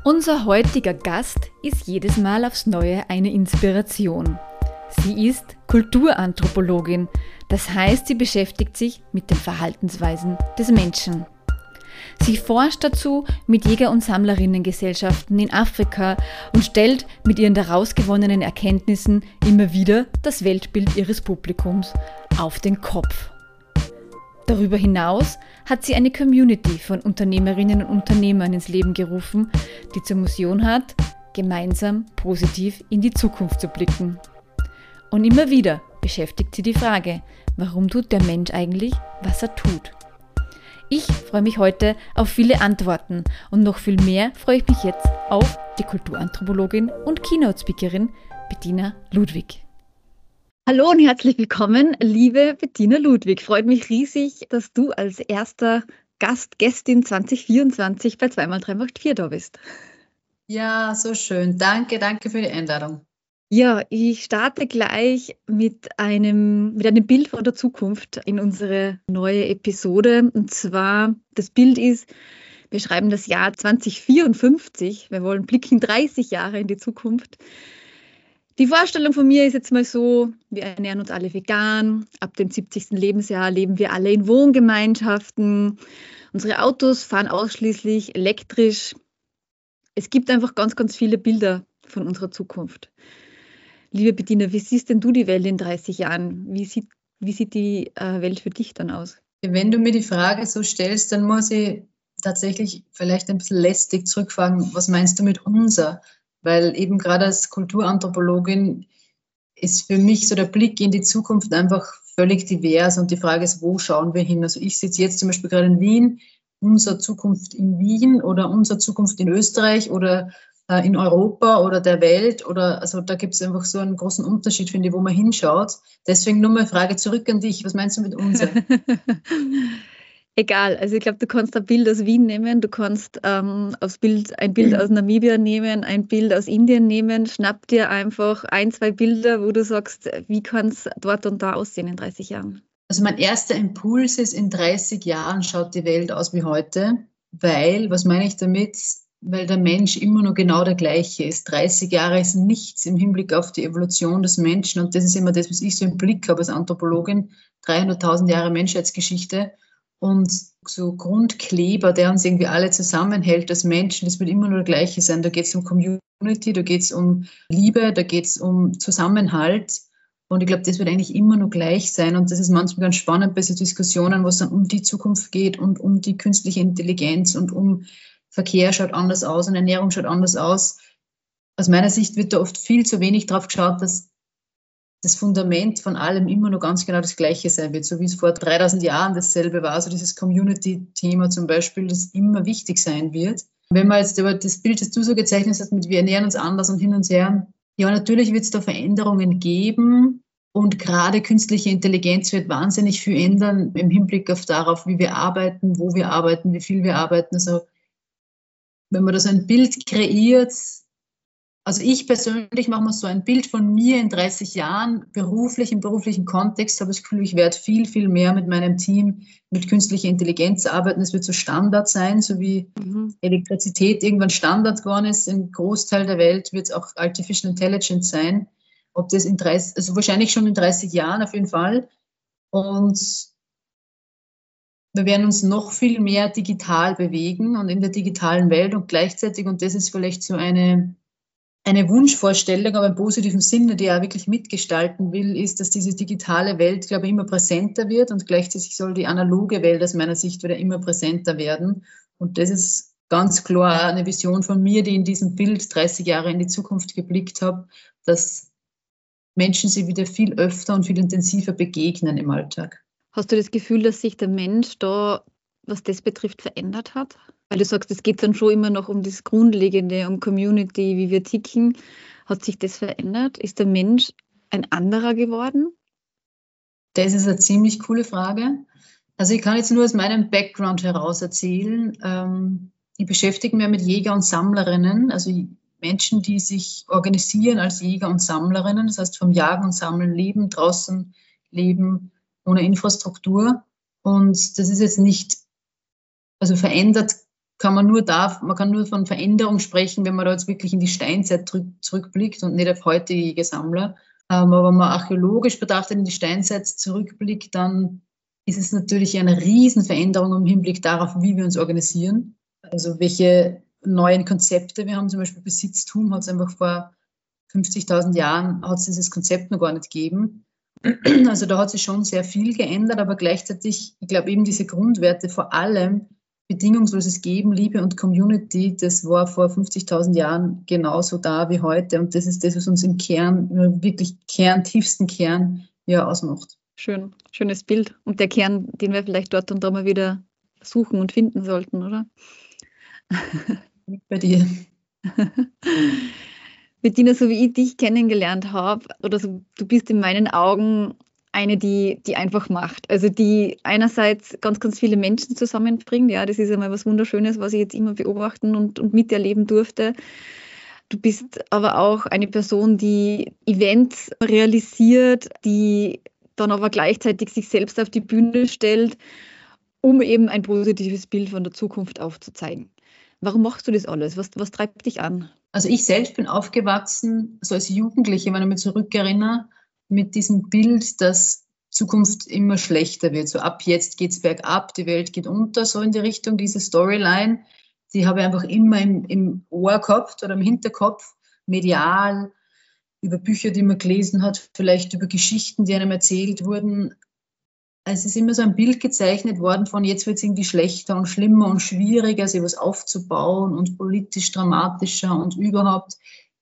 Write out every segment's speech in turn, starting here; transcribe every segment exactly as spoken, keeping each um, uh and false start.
Unser heutiger Gast ist jedes Mal aufs Neue eine Inspiration. Sie ist Kulturanthropologin, das heißt, sie beschäftigt sich mit den Verhaltensweisen des Menschen. Sie forscht dazu mit Jäger- und Sammlerinnengesellschaften in Afrika und stellt mit ihren daraus gewonnenen Erkenntnissen immer wieder das Weltbild ihres Publikums auf den Kopf. Darüber hinaus hat sie eine Community von Unternehmerinnen und Unternehmern ins Leben gerufen, die zur Mission hat, gemeinsam positiv in die Zukunft zu blicken. Und immer wieder beschäftigt sie die Frage, warum tut der Mensch eigentlich, was er tut? Ich freue mich heute auf viele Antworten und noch viel mehr freue ich mich jetzt auf die Kulturanthropologin und Keynote-Speakerin Bettina Ludwig. Hallo und herzlich willkommen, liebe Bettina Ludwig. Freut mich riesig, dass du als erster Gast, Gästin zwanzig vierundzwanzig bei zwei mal drei macht vier da bist. Ja, so schön. Danke, danke für die Einladung. Ja, ich starte gleich mit einem, mit einem Bild von der Zukunft in unsere neue Episode. Und zwar, das Bild ist, wir schreiben das Jahr zwanzig vierundfünfzig. Wir wollen blicken dreißig Jahre in die Zukunft. Die Vorstellung von mir ist jetzt mal so, wir ernähren uns alle vegan, ab dem siebzigsten Lebensjahr leben wir alle in Wohngemeinschaften, unsere Autos fahren ausschließlich elektrisch. Es gibt einfach ganz, ganz viele Bilder von unserer Zukunft. Liebe Bettina, wie siehst denn du die Welt in dreißig Jahren? Wie sieht, wie sieht die äh, Welt für dich dann aus? Wenn du mir die Frage so stellst, dann muss ich tatsächlich vielleicht ein bisschen lästig zurückfragen, was meinst du mit unser? Weil eben gerade als Kulturanthropologin ist für mich so der Blick in die Zukunft einfach völlig divers und die Frage ist, wo schauen wir hin? Also ich sitze jetzt zum Beispiel gerade in Wien, unsere Zukunft in Wien oder unsere Zukunft in Österreich oder äh, in Europa oder der Welt oder also da gibt es einfach so einen großen Unterschied, finde ich, wo man hinschaut. Deswegen nur mal Frage zurück an dich, was meinst du mit unser? Egal, also ich glaube, du kannst ein Bild aus Wien nehmen, du kannst ähm, aufs Bild, ein Bild aus Namibia nehmen, ein Bild aus Indien nehmen, schnapp dir einfach ein, zwei Bilder, wo du sagst, wie kann es dort und da aussehen in dreißig Jahren? Also mein erster Impuls ist, in dreißig Jahren schaut die Welt aus wie heute, weil, was meine ich damit, weil der Mensch immer nur genau der gleiche ist. dreißig Jahre ist nichts im Hinblick auf die Evolution des Menschen und das ist immer das, was ich so im Blick habe als Anthropologin, dreihunderttausend Jahre Menschheitsgeschichte. Und so Grundkleber, der uns irgendwie alle zusammenhält als Menschen, das wird immer nur der gleiche sein. Da geht es um Community, da geht es um Liebe, da geht es um Zusammenhalt. Und ich glaube, das wird eigentlich immer nur gleich sein. Und das ist manchmal ganz spannend bei so Diskussionen, wo es dann um die Zukunft geht und um die künstliche Intelligenz und um Verkehr schaut anders aus und Ernährung schaut anders aus. Aus meiner Sicht wird da oft viel zu wenig drauf geschaut, dass das Fundament von allem immer nur ganz genau das Gleiche sein wird, so wie es vor dreitausend Jahren dasselbe war, also dieses Community-Thema zum Beispiel, das immer wichtig sein wird. Wenn man jetzt über das Bild, das du so gezeichnet hast, mit wir ernähren uns anders und hin und her, ja, natürlich wird es da Veränderungen geben und gerade künstliche Intelligenz wird wahnsinnig viel ändern im Hinblick auf darauf, wie wir arbeiten, wo wir arbeiten, wie viel wir arbeiten. Also wenn man da so ein Bild kreiert, also ich persönlich mache mir so ein Bild von mir in dreißig Jahren, beruflich, im beruflichen Kontext, habe ich das Gefühl, ich werde viel, viel mehr mit meinem Team mit künstlicher Intelligenz arbeiten. Es wird so Standard sein, so wie mhm. Elektrizität irgendwann Standard geworden ist. Im Großteil der Welt wird es auch Artificial Intelligence sein. Ob das in dreißig, also wahrscheinlich schon in dreißig Jahren auf jeden Fall. Und wir werden uns noch viel mehr digital bewegen und in der digitalen Welt und gleichzeitig, und das ist vielleicht so eine Eine Wunschvorstellung, aber im positiven Sinne, die er wirklich mitgestalten will, ist, dass diese digitale Welt, glaube ich, immer präsenter wird und gleichzeitig soll die analoge Welt aus meiner Sicht wieder immer präsenter werden. Und das ist ganz klar eine Vision von mir, die in diesem Bild dreißig Jahre in die Zukunft geblickt habe, dass Menschen sich wieder viel öfter und viel intensiver begegnen im Alltag. Hast du das Gefühl, dass sich der Mensch da, was das betrifft, verändert hat? Weil du sagst, es geht dann schon immer noch um das Grundlegende, um Community, wie wir ticken. Hat sich das verändert? Ist der Mensch ein anderer geworden? Das ist eine ziemlich coole Frage. Also ich kann jetzt nur aus meinem Background heraus erzählen. Ähm, ich beschäftige mich mit Jäger und Sammlerinnen, also Menschen, die sich organisieren als Jäger und Sammlerinnen, das heißt vom Jagen und Sammeln leben, draußen leben, ohne Infrastruktur. Und das ist jetzt nicht, also verändert kann man nur da, man kann nur von Veränderung sprechen, wenn man da jetzt wirklich in die Steinzeit zurückblickt und nicht auf heutige Sammler. Ähm, aber wenn man archäologisch betrachtet in die Steinzeit zurückblickt, dann ist es natürlich eine Riesenveränderung im Hinblick darauf, wie wir uns organisieren. Also welche neuen Konzepte wir haben, zum Beispiel Besitztum, hat es einfach vor fünfzigtausend Jahren, hat es dieses Konzept noch gar nicht gegeben. Also da hat sich schon sehr viel geändert, aber gleichzeitig, ich glaube eben diese Grundwerte, vor allem bedingungsloses Geben, Liebe und Community, das war vor fünfzigtausend Jahren genauso da wie heute. Und das ist das, was uns im Kern, wirklich Kern, tiefsten Kern, ja, ausmacht. Schön, schönes Bild. Und der Kern, den wir vielleicht dort und da mal wieder suchen und finden sollten, oder? Bei dir. Bettina, so wie ich dich kennengelernt habe, oder so, du bist in meinen Augen eine, die, die einfach macht. Also die einerseits ganz, ganz viele Menschen zusammenbringt. Ja, das ist einmal was Wunderschönes, was ich jetzt immer beobachten und, und miterleben durfte. Du bist aber auch eine Person, die Events realisiert, die dann aber gleichzeitig sich selbst auf die Bühne stellt, um eben ein positives Bild von der Zukunft aufzuzeigen. Warum machst du das alles? Was, was treibt dich an? Also ich selbst bin aufgewachsen, so als Jugendliche, wenn ich mich zurückerinnere, mit diesem Bild, dass Zukunft immer schlechter wird. So ab jetzt geht es bergab, die Welt geht unter, so in die Richtung, diese Storyline, die habe ich einfach immer im, im Ohr gehabt oder im Hinterkopf, medial, über Bücher, die man gelesen hat, vielleicht über Geschichten, die einem erzählt wurden. Es ist immer so ein Bild gezeichnet worden von, jetzt wird es irgendwie schlechter und schlimmer und schwieriger, sich was aufzubauen und politisch dramatischer und überhaupt.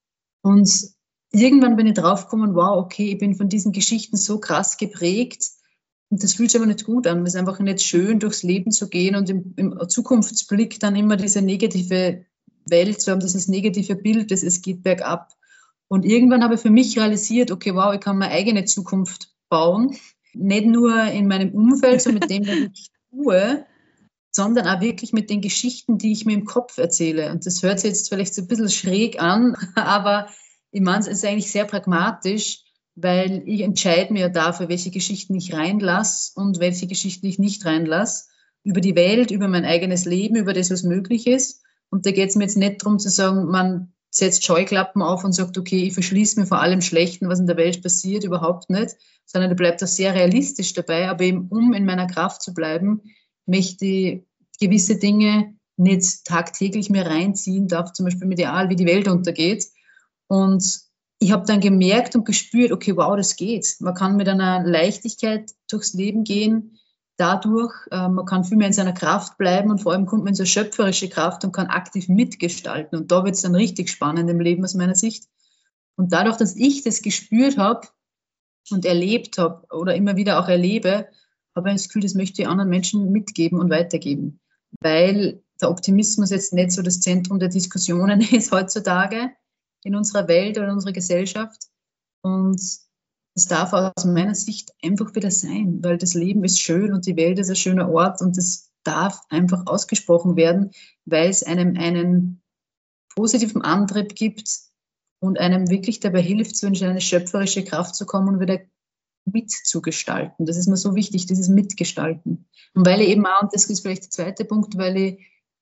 Und irgendwann bin ich draufgekommen, wow, okay, ich bin von diesen Geschichten so krass geprägt und das fühlt sich aber nicht gut an. Es ist einfach nicht schön, durchs Leben zu gehen und im, im Zukunftsblick dann immer diese negative Welt zu haben, dieses negative Bild, dass es geht bergab. Und irgendwann habe ich für mich realisiert, okay, wow, ich kann meine eigene Zukunft bauen. Nicht nur in meinem Umfeld, so mit dem, was ich tue, sondern auch wirklich mit den Geschichten, die ich mir im Kopf erzähle. Und das hört sich jetzt vielleicht so ein bisschen schräg an, aber ich meine, es ist eigentlich sehr pragmatisch, weil ich entscheide mir dafür, welche Geschichten ich reinlasse und welche Geschichten ich nicht reinlasse. Über die Welt, über mein eigenes Leben, über das, was möglich ist. Und da geht es mir jetzt nicht darum zu sagen, man setzt Scheuklappen auf und sagt, okay, ich verschließe mir vor allem Schlechten, was in der Welt passiert, überhaupt nicht, sondern da bleibt das sehr realistisch dabei. Aber eben, um in meiner Kraft zu bleiben, möchte ich gewisse Dinge nicht tagtäglich mehr reinziehen darf, zum Beispiel medial, wie die Welt untergeht. Und ich habe dann gemerkt und gespürt, okay, wow, das geht. Man kann mit einer Leichtigkeit durchs Leben gehen, dadurch, äh, man kann viel mehr in seiner Kraft bleiben und vor allem kommt man in so schöpferische Kraft und kann aktiv mitgestalten. Und da wird es dann richtig spannend im Leben aus meiner Sicht. Und dadurch, dass ich das gespürt habe und erlebt habe oder immer wieder auch erlebe, habe ich das Gefühl, das möchte ich anderen Menschen mitgeben und weitergeben. Weil der Optimismus jetzt nicht so das Zentrum der Diskussionen ist heutzutage in unserer Welt oder in unserer Gesellschaft. Und es darf aus meiner Sicht einfach wieder sein, weil das Leben ist schön und die Welt ist ein schöner Ort und es darf einfach ausgesprochen werden, weil es einem einen positiven Antrieb gibt und einem wirklich dabei hilft, so in eine schöpferische Kraft zu kommen und wieder mitzugestalten. Das ist mir so wichtig, dieses Mitgestalten. Und weil ich eben auch, und das ist vielleicht der zweite Punkt, weil ich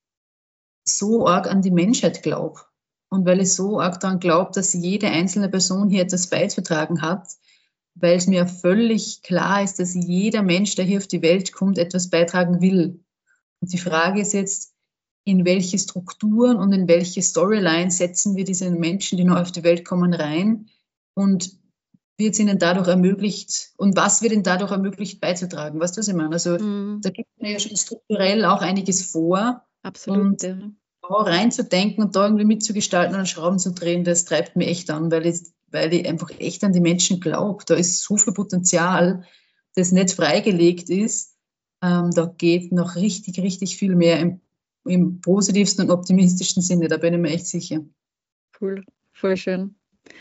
so arg an die Menschheit glaube und weil ich so arg daran glaube, dass jede einzelne Person hier etwas beizutragen hat, weil es mir völlig klar ist, dass jeder Mensch, der hier auf die Welt kommt, etwas beitragen will. Und die Frage ist jetzt, in welche Strukturen und in welche Storyline setzen wir diese Menschen, die neu auf die Welt kommen, rein und wird es ihnen dadurch ermöglicht und was wird ihnen dadurch ermöglicht beizutragen? Weißt du, was ich meine? Also mm. da gibt es mir ja schon strukturell auch einiges vor. Absolut. Und ja. da reinzudenken und da irgendwie mitzugestalten und an Schrauben zu drehen, das treibt mich echt an, weil ich, weil ich einfach echt an die Menschen glaube. Da ist so viel Potenzial, das nicht freigelegt ist. Ähm, da geht noch richtig, richtig viel mehr im, im positivsten und optimistischsten Sinne. Da bin ich mir echt sicher. Cool, voll schön.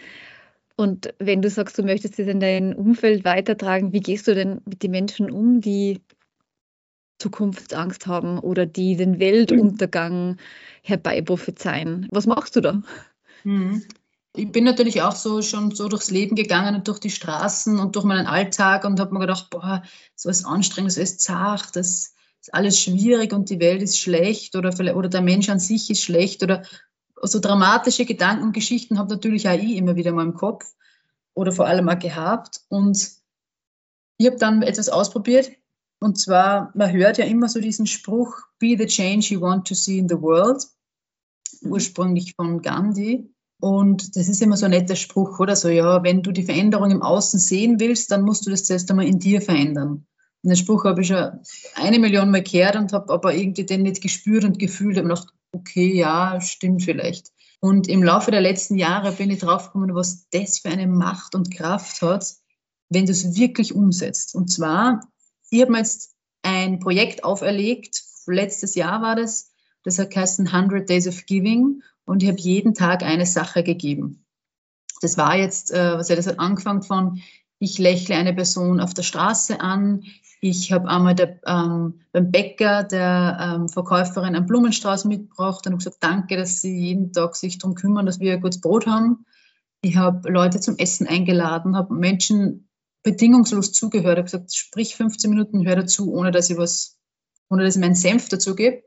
Und wenn du sagst, du möchtest es in dein Umfeld weitertragen, wie gehst du denn mit den Menschen um, die Zukunftsangst haben oder die den Weltuntergang herbeiprophezeien? Was machst du da? Ich bin natürlich auch so schon so durchs Leben gegangen und durch die Straßen und durch meinen Alltag und habe mir gedacht, boah, so ist anstrengend, so ist zart, das ist alles schwierig und die Welt ist schlecht oder, oder der Mensch an sich ist schlecht oder so dramatische Gedanken und Geschichten habe natürlich auch ich immer wieder mal im Kopf oder vor allem auch gehabt. Und ich habe dann etwas ausprobiert und zwar, man hört ja immer so diesen Spruch, be the change you want to see in the world, ursprünglich von Gandhi. Und das ist immer so ein netter Spruch, oder so, ja, wenn du die Veränderung im Außen sehen willst, dann musst du das zuerst einmal in dir verändern. Und den Spruch habe ich schon eine Million Mal gehört und habe aber irgendwie den nicht gespürt und gefühlt. Ich habe gedacht, okay, ja, stimmt vielleicht. Und im Laufe der letzten Jahre bin ich draufgekommen, was das für eine Macht und Kraft hat, wenn du es wirklich umsetzt. Und zwar, ich habe mir jetzt ein Projekt auferlegt, letztes Jahr war das, das hat geheißen hundred Days of Giving und ich habe jeden Tag eine Sache gegeben. Das war jetzt, äh, was ja, das hat angefangen von, ich lächle eine Person auf der Straße an, ich habe einmal der, ähm, beim Bäcker der ähm, Verkäuferin einen Blumenstrauß mitgebracht und habe gesagt, danke, dass sie jeden Tag sich darum kümmern, dass wir ein gutes Brot haben. Ich habe Leute zum Essen eingeladen, habe Menschen bedingungslos zugehört, habe gesagt, sprich fünfzehn Minuten, hör dazu, ohne dass ich was, ohne dass ich meinen Senf dazu gebe,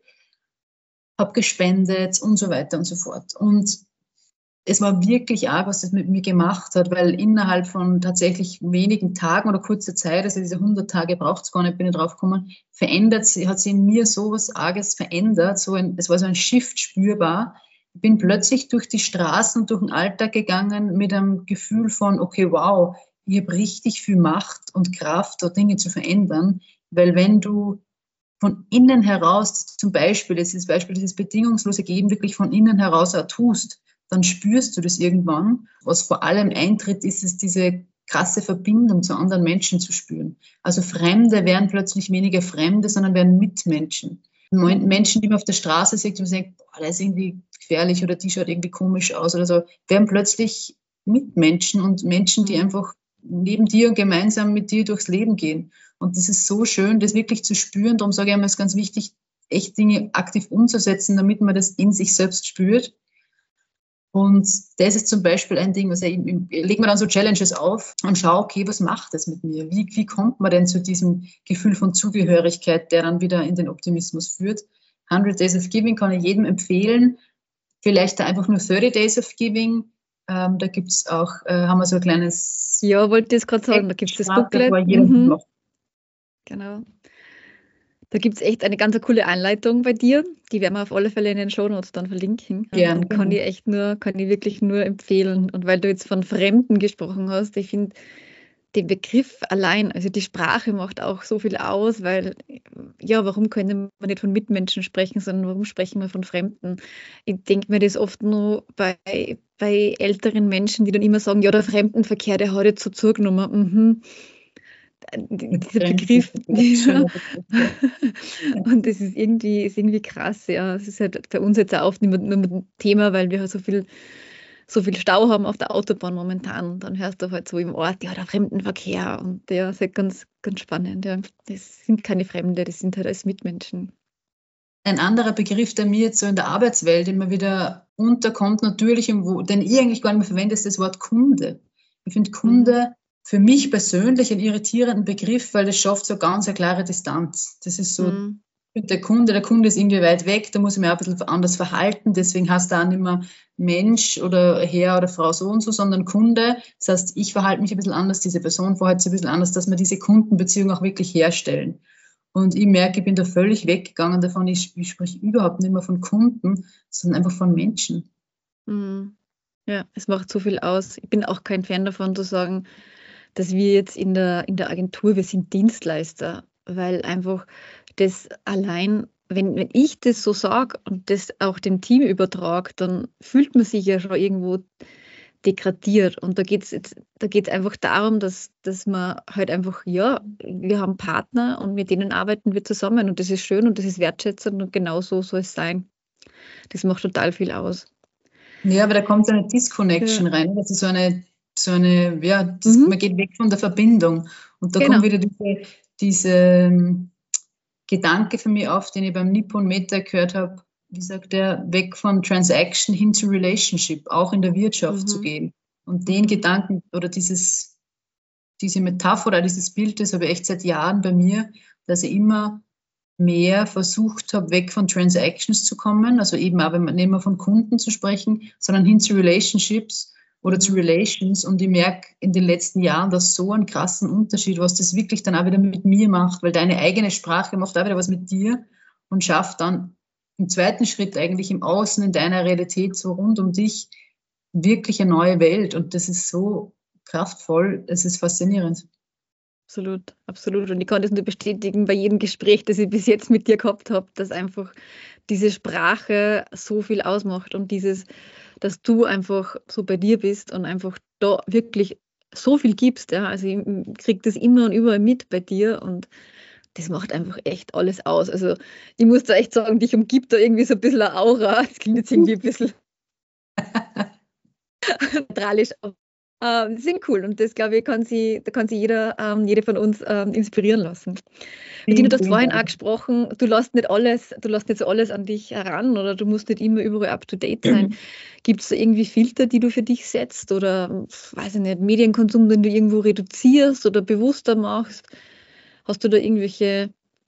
habe gespendet und so weiter und so fort. Und es war wirklich arg, was das mit mir gemacht hat, weil innerhalb von tatsächlich wenigen Tagen oder kurzer Zeit, also diese hundert Tage braucht es gar nicht, bin ich drauf gekommen, verändert sie, hat sie in mir so was Arges verändert, so ein, es war so ein Shift spürbar. Ich bin plötzlich durch die Straßen, durch den Alltag gegangen mit einem Gefühl von, okay, wow, ich habe richtig viel Macht und Kraft, da Dinge zu verändern, weil wenn du von innen heraus, zum Beispiel, das ist das Beispiel, dieses bedingungslose Geben wirklich von innen heraus auch tust, dann spürst du das irgendwann. Was vor allem eintritt, ist es, diese krasse Verbindung zu anderen Menschen zu spüren. Also Fremde werden plötzlich weniger Fremde, sondern werden Mitmenschen. Menschen, die man auf der Straße sieht und denkt, boah, der ist irgendwie gefährlich oder die schaut irgendwie komisch aus oder so, werden plötzlich Mitmenschen und Menschen, die einfach neben dir und gemeinsam mit dir durchs Leben gehen. Und das ist so schön, das wirklich zu spüren. Darum sage ich einmal, es ist ganz wichtig, echt Dinge aktiv umzusetzen, damit man das in sich selbst spürt. Und das ist zum Beispiel ein Ding, was ich, ich lege mir dann so Challenges auf und schaue, okay, was macht das mit mir? Wie, wie kommt man denn zu diesem Gefühl von Zugehörigkeit, der dann wieder in den Optimismus führt? hundred Days of Giving kann ich jedem empfehlen. Vielleicht da einfach nur thirty Days of Giving. Ähm, da gibt es auch, äh, haben wir so ein kleines... Ja, wollte ich gerade sagen, da gibt es das Booklet. Mhm. Genau. Da gibt es echt eine ganz coole Anleitung bei dir. Die werden wir auf alle Fälle in den Shownotes dann verlinken. Ja, und kann genau. ich echt nur, kann ich wirklich nur empfehlen. Und weil du jetzt von Fremden gesprochen hast, ich finde den Begriff allein, also die Sprache macht auch so viel aus, weil, ja, warum können wir nicht von Mitmenschen sprechen, sondern warum sprechen wir von Fremden? Ich denke mir das oft nur bei, bei älteren Menschen, die dann immer sagen, ja, der Fremdenverkehr, der hat jetzt so zugenommen. Mhm. Dieser Begriff. Ja. Und das ist irgendwie, ist irgendwie krass, ja. Es ist halt bei uns jetzt auch oft nicht mehr ein Thema, weil wir halt so viel, so viel Stau haben auf der Autobahn momentan. Dann hörst du halt so im Ort, ja, der Fremdenverkehr. Und ja, das ist halt ganz, ganz spannend. Ja. Das sind keine Fremde, das sind halt als Mitmenschen. Ein anderer Begriff, der mir jetzt so in der Arbeitswelt immer wieder unterkommt, natürlich, den ich eigentlich gar nicht mehr verwende, ist das Wort Kunde. Ich finde Kunde mhm. für mich persönlich einen irritierenden Begriff, weil das schafft so ganz eine klare Distanz. Das ist so, mhm. der Kunde, der Kunde ist irgendwie weit weg, da muss ich mich auch ein bisschen anders verhalten, deswegen heißt da auch nicht mehr Mensch oder Herr oder Frau so und so, sondern Kunde. Das heißt, ich verhalte mich ein bisschen anders, diese Person verhält sich ein bisschen anders, dass wir diese Kundenbeziehung auch wirklich herstellen. Und ich merke, ich bin da völlig weggegangen davon, ich, ich spreche überhaupt nicht mehr von Kunden, sondern einfach von Menschen. Mhm. Ja, es macht so viel aus. Ich bin auch kein Fan davon zu sagen, dass wir jetzt in der, in der Agentur, wir sind Dienstleister, weil einfach das allein, wenn, wenn ich das so sage und das auch dem Team übertrage, dann fühlt man sich ja schon irgendwo degradiert. Und da geht es jetzt, da geht es einfach darum, dass, dass man halt einfach, ja, wir haben Partner und mit denen arbeiten wir zusammen und das ist schön und das ist wertschätzend und genau so soll es sein. Das macht total viel aus. Ja, aber da kommt so eine Disconnection ja. rein. Das ist so eine, so eine, ja, das, mhm. man geht weg von der Verbindung. Und da genau. kommt wieder diese, diese Gedanke für mich auf, den ich beim Nippon Meta gehört habe, wie sagt er, weg von Transaction hin zu Relationship, auch in der Wirtschaft mhm. zu gehen. Und den Gedanken oder dieses, diese Metapher oder dieses Bild, das habe ich echt seit Jahren bei mir, dass ich immer mehr versucht habe, weg von Transactions zu kommen, also eben auch, wenn man nicht mehr von Kunden zu sprechen, sondern hin zu Relationships oder zu Relations. Und ich merke in den letzten Jahren, dass so einen krassen Unterschied, was das wirklich dann auch wieder mit mir macht, weil deine eigene Sprache macht auch wieder was mit dir und schafft dann im zweiten Schritt eigentlich im Außen, in deiner Realität so rund um dich wirklich eine neue Welt. Und das ist so kraftvoll, das ist faszinierend. Absolut, absolut. Und ich kann das nur bestätigen bei jedem Gespräch, das ich bis jetzt mit dir gehabt habe, dass einfach diese Sprache so viel ausmacht und dieses, dass du einfach so bei dir bist und einfach da wirklich so viel gibst. Ja. Also ich kriege das immer und überall mit bei dir und das macht einfach echt alles aus. Also ich muss da echt sagen, dich umgibt da irgendwie so ein bisschen eine Aura. Das klingt jetzt irgendwie ein bisschen theatralisch, aber ähm, die sind cool und das, glaube ich, kann sie, da kann sich jeder, ähm, jede von uns ähm, inspirieren lassen. Bettina, du hast vorhin auch gesprochen, du lässt nicht alles, du lässt nicht so alles an dich heran oder du musst nicht immer überall up to date sein. Gibt es da irgendwie Filter, die du für dich setzt oder, weiß ich nicht, Medienkonsum, den du irgendwo reduzierst oder bewusster machst? Hast du da irgendwelche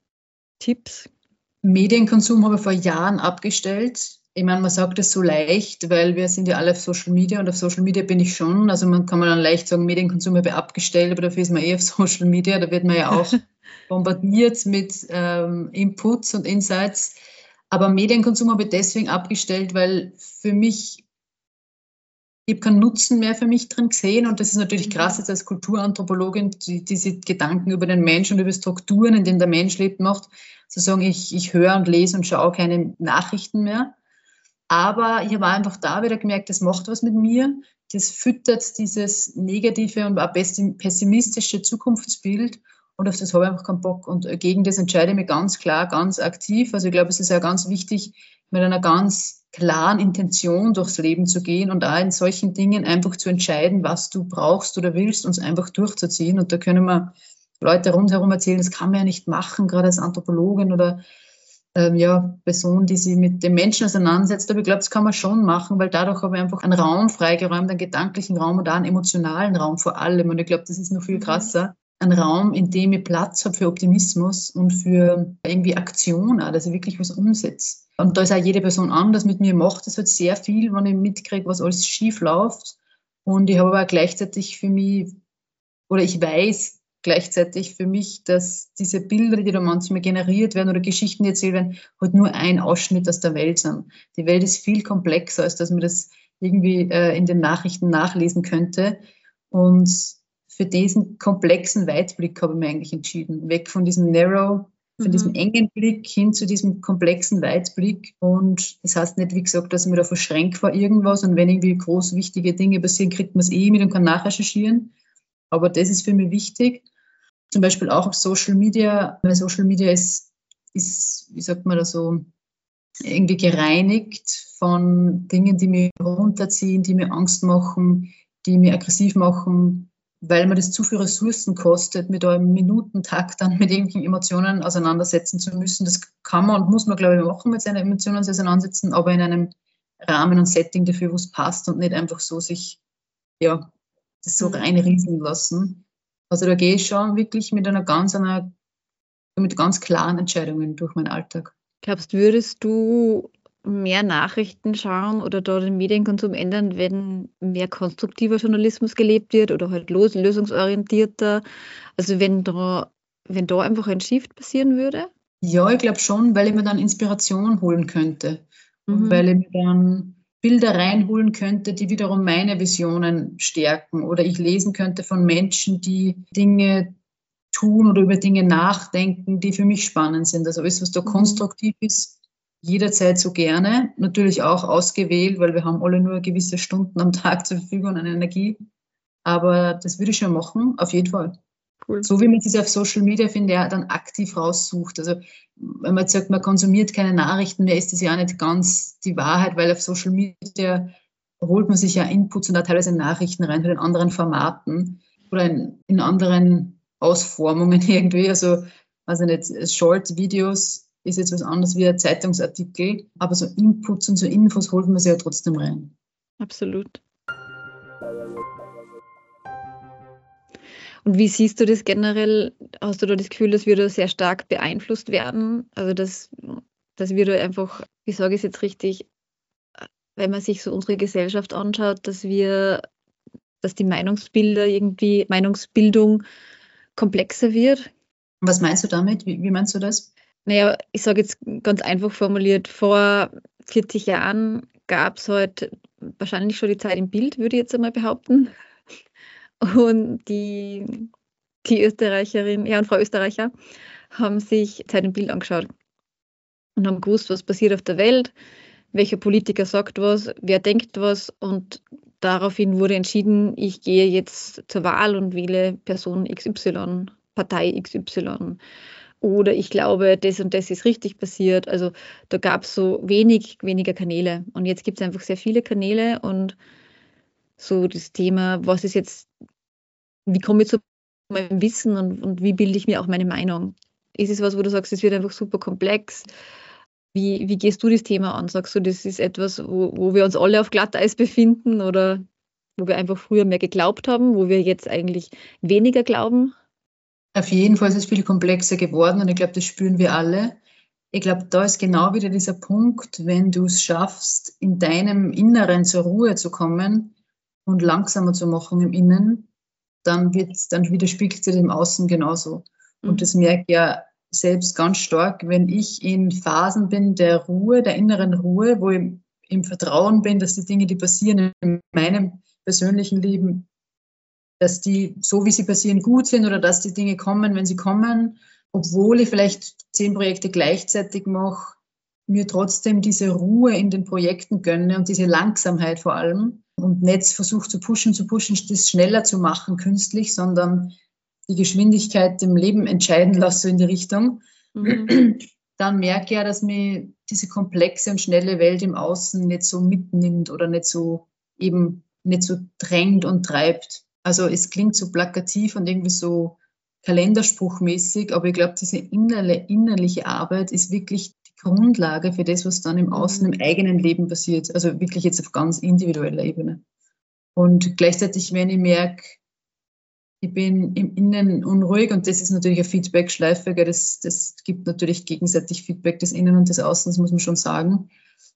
Tipps? Medienkonsum habe ich vor Jahren abgestellt. Ich meine, man sagt es so leicht, weil wir sind ja alle auf Social Media und auf Social Media bin ich schon. Also man kann man dann leicht sagen, Medienkonsum habe ich abgestellt, aber dafür ist man eh auf Social Media. Da wird man ja auch bombardiert mit ähm, Inputs und Insights. Aber Medienkonsum habe ich deswegen abgestellt, weil für mich, ich habe keinen Nutzen mehr für mich drin gesehen. Und das ist natürlich krass jetzt als Kulturanthropologin, die, diese Gedanken über den Menschen und über Strukturen, in denen der Mensch lebt, macht. Zu sagen, ich, ich höre und lese und schaue keine Nachrichten mehr. Aber ich habe einfach da wieder gemerkt, das macht was mit mir. Das füttert dieses negative und auch pessimistische Zukunftsbild. Und auf das habe ich einfach keinen Bock. Und gegen das entscheide ich mich ganz klar, ganz aktiv. Also ich glaube, es ist ja ganz wichtig, mit einer ganz klaren Intention durchs Leben zu gehen und auch in solchen Dingen einfach zu entscheiden, was du brauchst oder willst, und es einfach durchzuziehen. Und da können wir Leute rundherum erzählen, das kann man ja nicht machen, gerade als Anthropologin oder ähm, ja, Person, die sich mit dem Menschen auseinandersetzt. Aber ich glaube, das kann man schon machen, weil dadurch habe ich einfach einen Raum freigeräumt, einen gedanklichen Raum und auch einen emotionalen Raum vor allem. Und ich glaube, das ist noch viel krasser. Ein Raum, in dem ich Platz habe für Optimismus und für irgendwie Aktion, auch, dass ich wirklich was umsetze. Und da ist auch jede Person anders mit mir macht. Das wird sehr viel, wenn ich mitkriege, was alles schief läuft. Und ich habe aber auch gleichzeitig für mich, oder ich weiß gleichzeitig für mich, dass diese Bilder, die da manchmal generiert werden oder Geschichten, die erzählt werden, halt nur ein Ausschnitt aus der Welt sind. Die Welt ist viel komplexer, als dass man das irgendwie äh, in den Nachrichten nachlesen könnte. Und für diesen komplexen Weitblick habe ich mich eigentlich entschieden. Weg von diesem Narrow, von mhm. diesem engen Blick hin zu diesem komplexen Weitblick. Und das heißt nicht, wie gesagt, dass ich mich da verschränke vor irgendwas. Und wenn irgendwie groß wichtige Dinge passieren, kriegt man es eh mit und kann nachrecherchieren. Aber das ist für mich wichtig. Zum Beispiel auch auf Social Media, weil Social Media ist, ist, wie sagt man da so, irgendwie gereinigt von Dingen, die mich runterziehen, die mir Angst machen, die mich aggressiv machen, weil mir das zu viel Ressourcen kostet, mit einem Minutentakt dann mit irgendwelchen Emotionen auseinandersetzen zu müssen. Das kann man und muss man, glaube ich, machen, mit seinen Emotionen auseinandersetzen, aber in einem Rahmen und Setting dafür, wo es passt und nicht einfach so sich, ja, das so reinrieseln lassen. Also da gehe ich schon wirklich mit einer ganz, einer, mit ganz klaren Entscheidungen durch meinen Alltag. Glaubst, würdest du mehr Nachrichten schauen oder da den Medienkonsum ändern, wenn mehr konstruktiver Journalismus gelebt wird oder halt los, lösungsorientierter? Also wenn da, wenn da einfach ein Shift passieren würde? Ja, ich glaube schon, weil ich mir dann Inspiration holen könnte. Mhm. Weil ich mir dann Bilder reinholen könnte, die wiederum meine Visionen stärken. Oder ich lesen könnte von Menschen, die Dinge tun oder über Dinge nachdenken, die für mich spannend sind. Also alles, was da konstruktiv ist, jederzeit so gerne. Natürlich auch ausgewählt, weil wir haben alle nur gewisse Stunden am Tag zur Verfügung an Energie. Aber das würde ich schon machen, auf jeden Fall. Cool. So wie man es auf Social Media, finde ich, dann aktiv raussucht. Also wenn man jetzt sagt, man konsumiert keine Nachrichten mehr, ist das ja auch nicht ganz die Wahrheit, weil auf Social Media holt man sich ja Inputs und da teilweise Nachrichten rein in anderen Formaten oder in, in anderen Ausformungen irgendwie. Also, also nicht, Short-Videos ist jetzt was anderes wie ein Zeitungsartikel, aber so Inputs und so Infos holt man sich ja trotzdem rein. Absolut. Und wie siehst du das generell? Hast du da das Gefühl, dass wir da sehr stark beeinflusst werden? Also dass, dass wir da einfach, wie sage ich es jetzt richtig, wenn man sich so unsere Gesellschaft anschaut, dass wir, dass die Meinungsbilder irgendwie, Meinungsbildung komplexer wird? Was meinst du damit? Wie, wie meinst du das? Naja, ich sage jetzt ganz einfach formuliert, vor vierzig Jahren gab es halt wahrscheinlich schon die Zeit im Bild, würde ich jetzt einmal behaupten. Und die, die Österreicherin, ja und Frau Österreicher, haben sich Zeit im Bild angeschaut und haben gewusst, was passiert auf der Welt, welcher Politiker sagt was, wer denkt was, und daraufhin wurde entschieden, ich gehe jetzt zur Wahl und wähle Person X Y, Partei X Y. Oder ich glaube, das und das ist richtig passiert. Also da gab es so wenig, weniger Kanäle. Und jetzt gibt es einfach sehr viele Kanäle und so das Thema, was ist jetzt, wie komme ich zu meinem Wissen und, und wie bilde ich mir auch meine Meinung? Ist es was, wo du sagst, es wird einfach super komplex? Wie, wie gehst du das Thema an? Sagst du, das ist etwas, wo, wo wir uns alle auf Glatteis befinden oder wo wir einfach früher mehr geglaubt haben, wo wir jetzt eigentlich weniger glauben? Auf jeden Fall ist es viel komplexer geworden und ich glaube, das spüren wir alle. Ich glaube, da ist genau wieder dieser Punkt, wenn du es schaffst, in deinem Inneren zur Ruhe zu kommen und langsamer zu machen im Innen, dann wird, dann widerspiegelt sich im Außen genauso. Mhm. Und das merke ich ja selbst ganz stark, wenn ich in Phasen bin der Ruhe, der inneren Ruhe, wo ich im Vertrauen bin, dass die Dinge, die passieren in meinem persönlichen Leben, dass die, so wie sie passieren, gut sind oder dass die Dinge kommen, wenn sie kommen, obwohl ich vielleicht zehn Projekte gleichzeitig mache, mir trotzdem diese Ruhe in den Projekten gönne und diese Langsamkeit vor allem und nicht versuche zu pushen, zu pushen, das schneller zu machen künstlich, sondern die Geschwindigkeit dem Leben entscheiden lasse, so in die Richtung, mhm. Dann merke ich ja, dass mir diese komplexe und schnelle Welt im Außen nicht so mitnimmt oder nicht so eben nicht so drängt und treibt. Also es klingt so plakativ und irgendwie so kalenderspruchmäßig, aber ich glaube, diese innerle, innerliche Arbeit ist wirklich die Grundlage für das, was dann im Außen, im eigenen Leben passiert. Also wirklich jetzt auf ganz individueller Ebene. Und gleichzeitig, wenn ich merke, ich bin im Innen unruhig, und das ist natürlich eine Feedback-Schleife, das, das gibt natürlich gegenseitig Feedback des Innen und des Außens, muss man schon sagen.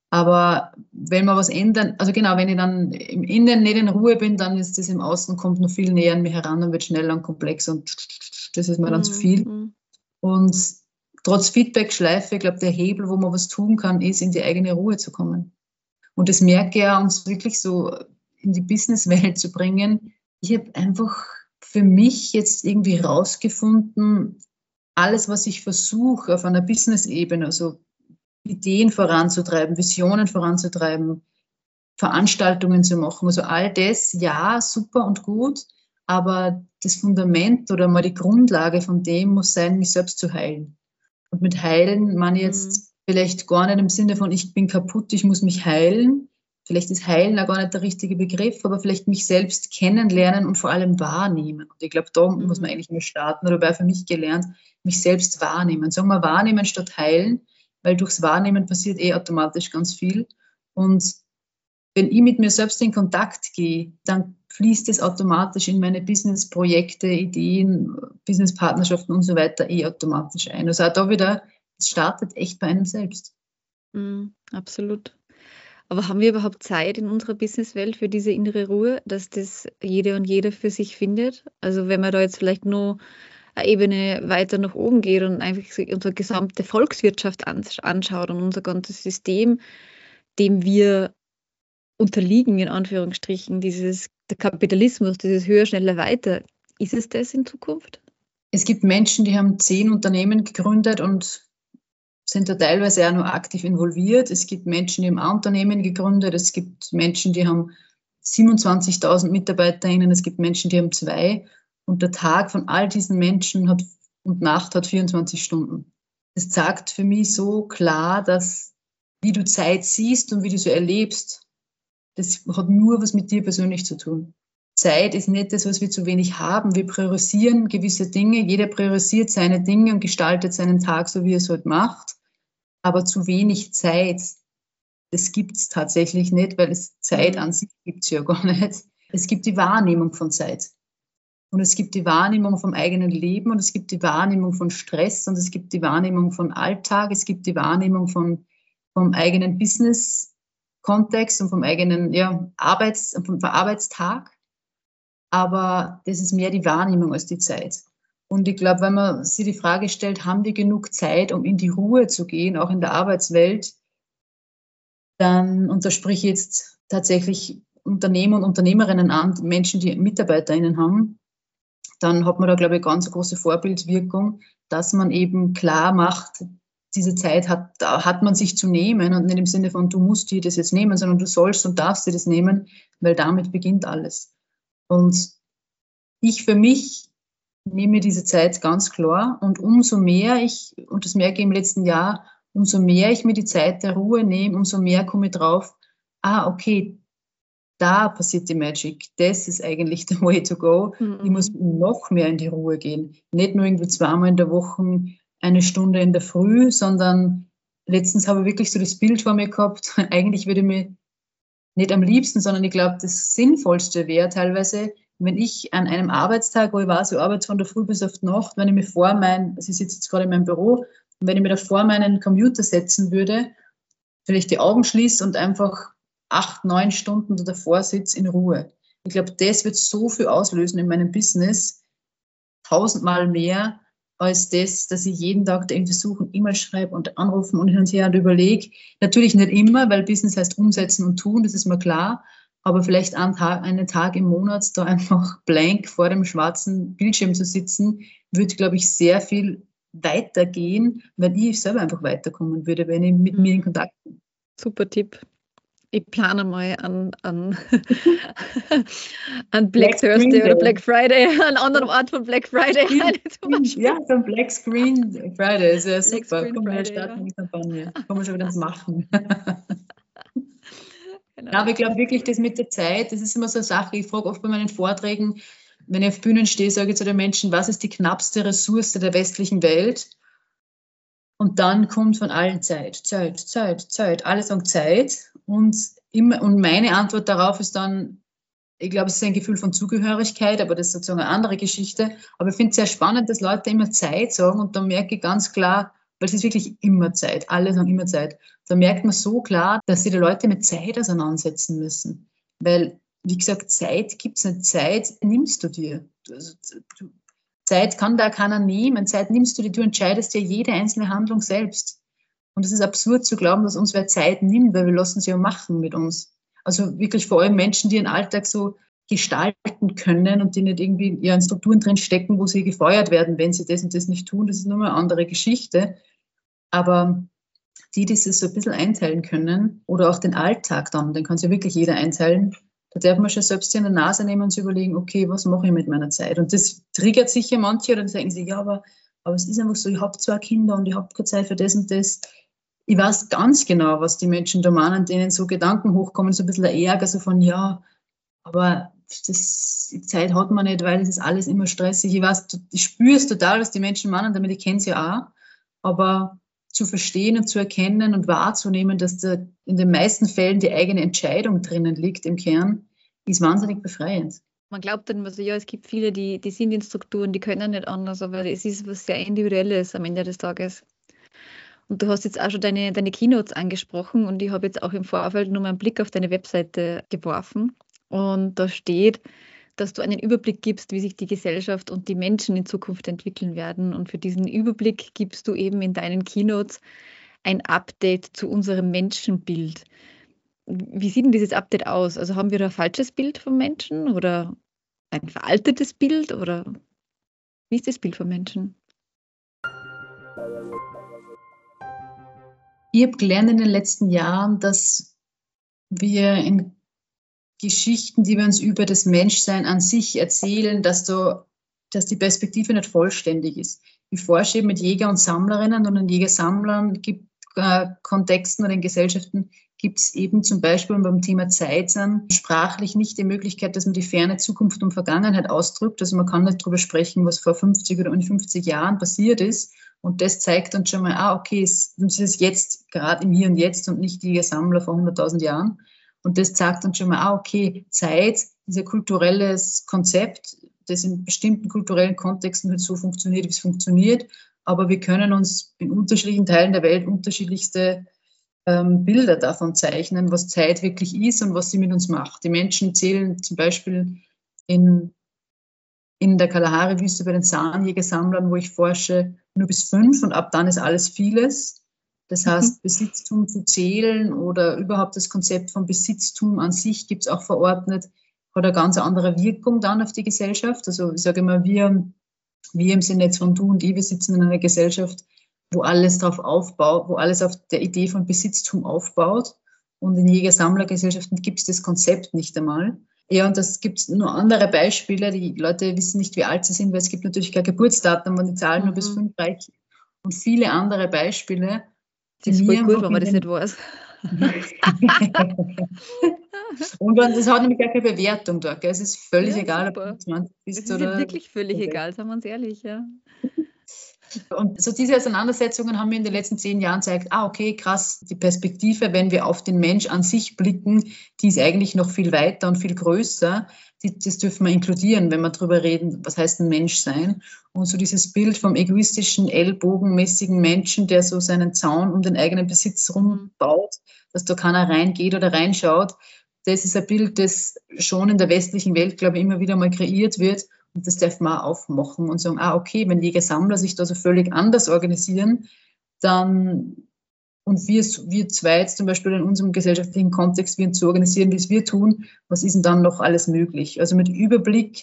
Aber wenn man was ändern, also genau, wenn ich dann im Innen nicht in Ruhe bin, dann ist das im Außen, kommt noch viel näher an mich heran und wird schneller und komplex und das ist mir dann mhm. zu viel. Und trotz Feedback-Schleife, ich glaube, der Hebel, wo man was tun kann, ist, in die eigene Ruhe zu kommen. Und das merke ich ja, um es wirklich so in die Businesswelt zu bringen. Ich habe einfach für mich jetzt irgendwie rausgefunden, alles, was ich versuche auf einer Business-Ebene, also Ideen voranzutreiben, Visionen voranzutreiben, Veranstaltungen zu machen. Also all das, ja, super und gut, aber das Fundament oder mal die Grundlage von dem muss sein, mich selbst zu heilen. Und mit heilen meine ich jetzt mhm. vielleicht gar nicht im Sinne von, ich bin kaputt, ich muss mich heilen. Vielleicht ist heilen auch gar nicht der richtige Begriff, aber vielleicht mich selbst kennenlernen und vor allem wahrnehmen. Und ich glaube, da mhm. muss man eigentlich mal starten, oder dabei für mich gelernt, mich selbst wahrnehmen. Sagen wir wahrnehmen statt heilen, weil durchs Wahrnehmen passiert eh automatisch ganz viel. Und wenn ich mit mir selbst in Kontakt gehe, dann fließt es automatisch in meine Business-Projekte, Ideen, Business-Partnerschaften und so weiter eh automatisch ein. Also auch da wieder, es startet echt bei einem selbst. Mm, absolut. Aber haben wir überhaupt Zeit in unserer Businesswelt für diese innere Ruhe, dass das jede und jeder für sich findet? Also wenn man da jetzt vielleicht nur eine Ebene weiter nach oben geht und einfach unsere gesamte Volkswirtschaft anschaut und unser ganzes System, dem wir unterliegen, in Anführungsstrichen, dieses der Kapitalismus, dieses höher, schneller, weiter. Ist es das in Zukunft? Es gibt Menschen, die haben zehn Unternehmen gegründet und sind da teilweise auch nur aktiv involviert. Es gibt Menschen, die haben ein Unternehmen gegründet. Es gibt Menschen, die haben siebenundzwanzigtausend MitarbeiterInnen. Es gibt Menschen, die haben zwei. Und der Tag von all diesen Menschen hat, und Nacht hat vierundzwanzig Stunden. Das sagt für mich so klar, dass wie du Zeit siehst und wie du sie erlebst, das hat nur was mit dir persönlich zu tun. Zeit ist nicht das, was wir zu wenig haben. Wir priorisieren gewisse Dinge. Jeder priorisiert seine Dinge und gestaltet seinen Tag so, wie er es halt macht. Aber zu wenig Zeit, das gibt es tatsächlich nicht, weil es Zeit an sich gibt es ja gar nicht. Es gibt die Wahrnehmung von Zeit. Und es gibt die Wahrnehmung vom eigenen Leben und es gibt die Wahrnehmung von Stress und es gibt die Wahrnehmung von Alltag, es gibt die Wahrnehmung von, vom eigenen Business-Kontext und vom eigenen ja, Arbeits-, vom Arbeitstag. Aber das ist mehr die Wahrnehmung als die Zeit. Und ich glaube, wenn man sich die Frage stellt, haben wir genug Zeit, um in die Ruhe zu gehen, auch in der Arbeitswelt, dann, und da spreche ich jetzt tatsächlich Unternehmer und Unternehmerinnen an, Menschen, die MitarbeiterInnen haben, dann hat man da, glaube ich, eine ganz große Vorbildwirkung, dass man eben klar macht, diese Zeit hat, hat man sich zu nehmen und nicht im Sinne von, du musst dir das jetzt nehmen, sondern du sollst und darfst dir das nehmen, weil damit beginnt alles. Und ich für mich nehme diese Zeit ganz klar und umso mehr ich, und das merke ich im letzten Jahr, umso mehr ich mir die Zeit der Ruhe nehme, umso mehr komme ich drauf, ah, okay, da passiert die Magic. Das ist eigentlich der way to go. Mhm. Ich muss noch mehr in die Ruhe gehen. Nicht nur irgendwie zweimal in der Woche eine Stunde in der Früh, sondern letztens habe ich wirklich so das Bild vor mir gehabt. Eigentlich würde ich mir nicht am liebsten, sondern ich glaube, das Sinnvollste wäre teilweise, wenn ich an einem Arbeitstag, wo ich weiß, ich arbeite von der Früh bis auf die Nacht, wenn ich mir vor mein, also ich sitze jetzt gerade in meinem Büro, und wenn ich mir da vor meinen Computer setzen würde, vielleicht die Augen schließe und einfach acht, neun Stunden davor sitze in Ruhe. Ich glaube, das wird so viel auslösen in meinem Business, tausendmal mehr als das, dass ich jeden Tag da irgendwie suche, E-Mail schreibe und anrufen und hin und her und überlege. Natürlich nicht immer, weil Business heißt umsetzen und tun, das ist mir klar, aber vielleicht einen Tag, einen Tag im Monat da einfach blank vor dem schwarzen Bildschirm zu sitzen, würde, glaube ich, sehr viel weitergehen, weil ich selber einfach weiterkommen würde, wenn ich mit mir in Kontakt bin. Super Tipp. Ich plane mal an, an, an Black, Black Thursday oder Black Friday, an anderen Ort von Black Friday. Ja, so ein Black Screen Friday, ist ja super. Komm, wir starten die Kampagne. Kommen wir schon wieder ins Machen. Genau. Ja, aber ich glaube wirklich, das mit der Zeit, das ist immer so eine Sache. Ich frage oft bei meinen Vorträgen, wenn ich auf Bühnen stehe, sage ich zu den Menschen, was ist die knappste Ressource der westlichen Welt? Und dann kommt von allen Zeit, Zeit, Zeit, Zeit. Alle sagen Zeit. Und, immer, und meine Antwort darauf ist dann, ich glaube, es ist ein Gefühl von Zugehörigkeit, aber das ist sozusagen eine andere Geschichte. Aber ich finde es sehr spannend, dass Leute immer Zeit sagen. Und da merke ich ganz klar, weil es ist wirklich immer Zeit. Alle sagen immer Zeit. Da merkt man so klar, dass sich die Leute mit Zeit auseinandersetzen müssen. Weil, wie gesagt, Zeit gibt es nicht. Zeit nimmst du dir. Also, du, Zeit kann da keiner nehmen. Zeit nimmst du dir. Du entscheidest ja jede einzelne Handlung selbst. Und es ist absurd zu glauben, dass uns wer Zeit nimmt, weil wir lassen sie ja machen mit uns. Also wirklich vor allem Menschen, die ihren Alltag so gestalten können und die nicht irgendwie in ihren Strukturen drin stecken, wo sie gefeuert werden, wenn sie das und das nicht tun. Das ist nur mal eine andere Geschichte. Aber die, die sich so ein bisschen einteilen können oder auch den Alltag dann, den kann sich ja wirklich jeder einteilen, da darf man schon selbst in der Nase nehmen und sich überlegen, okay, was mache ich mit meiner Zeit? Und das triggert sicher manche, oder dann sagen sie, ja, aber, aber es ist einfach so, ich habe zwei Kinder und ich habe keine Zeit für das und das. Ich weiß ganz genau, was die Menschen da meinen, denen so Gedanken hochkommen, so ein bisschen der Ärger, so von, ja, aber das, die Zeit hat man nicht, weil es ist alles immer stressig. Ich weiß, ich spüre es total, was die Menschen meinen, damit ich kenne es ja auch, aber zu verstehen und zu erkennen und wahrzunehmen, dass da in den meisten Fällen die eigene Entscheidung drinnen liegt im Kern, ist wahnsinnig befreiend. Man glaubt dann immer so, ja, es gibt viele, die, die sind in Strukturen, die können nicht anders, aber es ist was sehr Individuelles am Ende des Tages. Und du hast jetzt auch schon deine, deine Keynotes angesprochen und ich habe jetzt auch im Vorfeld nur mal einen Blick auf deine Webseite geworfen und da steht, dass du einen Überblick gibst, wie sich die Gesellschaft und die Menschen in Zukunft entwickeln werden. Und für diesen Überblick gibst du eben in deinen Keynotes ein Update zu unserem Menschenbild. Wie sieht denn dieses Update aus? Also haben wir da ein falsches Bild vom Menschen oder ein veraltetes Bild? Oder wie ist das Bild vom Menschen? Ich habe gelernt in den letzten Jahren, dass wir in Geschichten, die wir uns über das Menschsein an sich erzählen, dass, du, dass die Perspektive nicht vollständig ist. Ich forsche mit Jäger und Sammlerinnen und in Jäger-Sammlern gibt äh, Kontexten oder in Gesellschaften gibt es eben zum Beispiel beim Thema Zeit sind, sprachlich nicht die Möglichkeit, dass man die ferne Zukunft und Vergangenheit ausdrückt. Also man kann nicht darüber sprechen, was vor fünfzig oder fünfzig Jahren passiert ist. Und das zeigt uns schon mal, ah, okay, es ist jetzt gerade im Hier und Jetzt und nicht die Jäger-Sammler vor hunderttausend Jahren. Und das zeigt uns schon mal, ah, okay, Zeit ist ein kulturelles Konzept, das in bestimmten kulturellen Kontexten halt so funktioniert, wie es funktioniert. Aber wir können uns in unterschiedlichen Teilen der Welt unterschiedlichste ähm, Bilder davon zeichnen, was Zeit wirklich ist und was sie mit uns macht. Die Menschen zählen zum Beispiel in, in der Kalahari-Wüste bei den Sahnjägersammlern, wo ich forsche, nur bis fünf und ab dann ist alles vieles. Das heißt, Besitztum zu zählen oder überhaupt das Konzept von Besitztum an sich gibt es auch verordnet, hat eine ganz andere Wirkung dann auf die Gesellschaft. Also ich sage immer, wir, wir im Sinne jetzt von du und ich, wir sitzen in einer Gesellschaft, wo alles darauf aufbaut, wo alles auf der Idee von Besitztum aufbaut. Und in Jäger-Sammler-Gesellschaften gibt es das Konzept nicht einmal. Ja, und das gibt es nur andere Beispiele. Die Leute wissen nicht, wie alt sie sind, weil es gibt natürlich kein Geburtsdatum, wo die Zahlen mhm. nur bis fünf reichen. Und viele andere Beispiele. Das ist voll gut, wenn man das nicht weiß. Und das hat nämlich gar keine Bewertung da. Gell? Es ist völlig ja, egal, super. ob du zwanzig bist oder... Es ist oder... wirklich völlig egal, sagen wir uns ehrlich, ja. Und so diese Auseinandersetzungen haben mir in den letzten zehn Jahren gezeigt, ah, okay, krass, die Perspektive, wenn wir auf den Mensch an sich blicken, die ist eigentlich noch viel weiter und viel größer. Die, das dürfen wir inkludieren, wenn wir darüber reden, was heißt ein Mensch sein. Und so dieses Bild vom egoistischen, ellbogenmäßigen Menschen, der so seinen Zaun um den eigenen Besitz rumbaut, dass da keiner reingeht oder reinschaut, das ist ein Bild, das schon in der westlichen Welt, glaube ich, immer wieder mal kreiert wird. Und das darf man auch aufmachen und sagen, ah, okay, wenn Jäger-Sammler sich da so völlig anders organisieren, dann, und wir, wir zwei jetzt zum Beispiel in unserem gesellschaftlichen Kontext, wir uns so organisieren, wie es wir tun, was ist denn dann noch alles möglich? Also mit Überblick,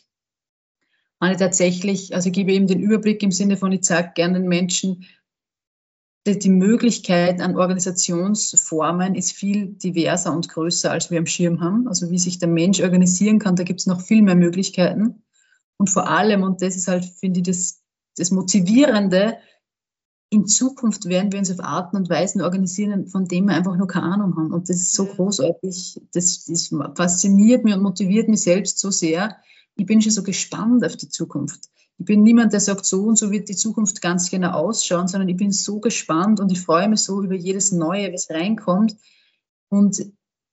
meine tatsächlich, also ich gebe eben den Überblick im Sinne von, ich sage gerne den Menschen, die, die Möglichkeit an Organisationsformen ist viel diverser und größer, als wir am Schirm haben. Also wie sich der Mensch organisieren kann, da gibt es noch viel mehr Möglichkeiten. Und vor allem, und das ist halt, finde ich, das, das Motivierende, in Zukunft werden wir uns auf Arten und Weisen organisieren, von denen wir einfach nur keine Ahnung haben. Und das ist so großartig, das, das fasziniert mich und motiviert mich selbst so sehr. Ich bin schon so gespannt auf die Zukunft. Ich bin niemand, der sagt, so und so wird die Zukunft ganz genau ausschauen, sondern ich bin so gespannt und ich freue mich so über jedes Neue, was reinkommt. Und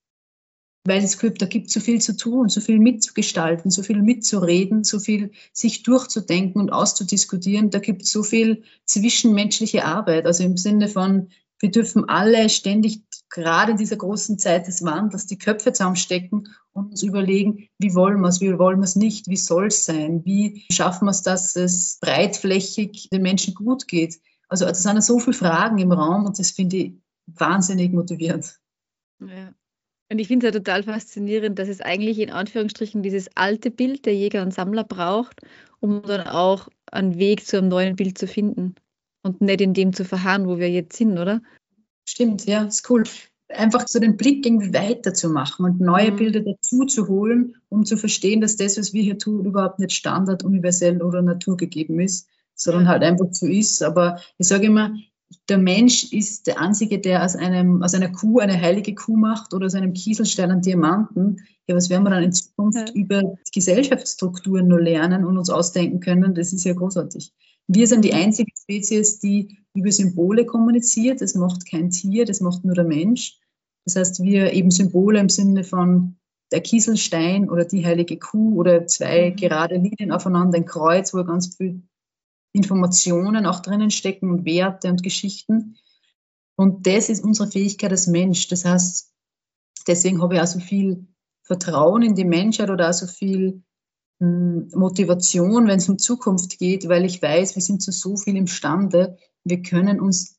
weil es gibt, da gibt es so viel zu tun, so viel mitzugestalten, so viel mitzureden, so viel sich durchzudenken und auszudiskutieren. Da gibt es so viel zwischenmenschliche Arbeit. Also im Sinne von, wir dürfen alle ständig, gerade in dieser großen Zeit des Wandels, die Köpfe zusammenstecken und uns überlegen, wie wollen wir es, wie wollen wir es nicht, wie soll es sein, wie schaffen wir es, dass es breitflächig den Menschen gut geht. Also es sind so viele Fragen im Raum und das finde ich wahnsinnig motivierend. Ja. Und ich finde es ja total faszinierend, dass es eigentlich in Anführungsstrichen dieses alte Bild der Jäger und Sammler braucht, um dann auch einen Weg zu einem neuen Bild zu finden und nicht in dem zu verharren, wo wir jetzt sind, oder? Stimmt, ja, ist cool. Einfach so den Blick irgendwie weiterzumachen und neue mhm. Bilder dazu zu holen, um zu verstehen, dass das, was wir hier tun, überhaupt nicht Standard, universell oder naturgegeben ist, sondern ja. halt einfach so ist. Aber ich sage immer, der Mensch ist der Einzige, der aus, einem, aus einer Kuh eine heilige Kuh macht oder aus einem Kieselstein einen Diamanten. Ja, was werden wir dann in Zukunft ja. über Gesellschaftsstrukturen nur lernen und uns ausdenken können? Das ist ja großartig. Wir sind die einzige Spezies, die über Symbole kommuniziert. Das macht kein Tier, das macht nur der Mensch. Das heißt, wir eben Symbole im Sinne von der Kieselstein oder die heilige Kuh oder zwei mhm. gerade Linien aufeinander, ein Kreuz, wo ganz viel Informationen auch drinnen stecken und Werte und Geschichten. Und das ist unsere Fähigkeit als Mensch. Das heißt, deswegen habe ich auch so viel Vertrauen in die Menschheit oder auch so viel mh, Motivation, wenn es um Zukunft geht, weil ich weiß, wir sind zu so viel imstande, wir können uns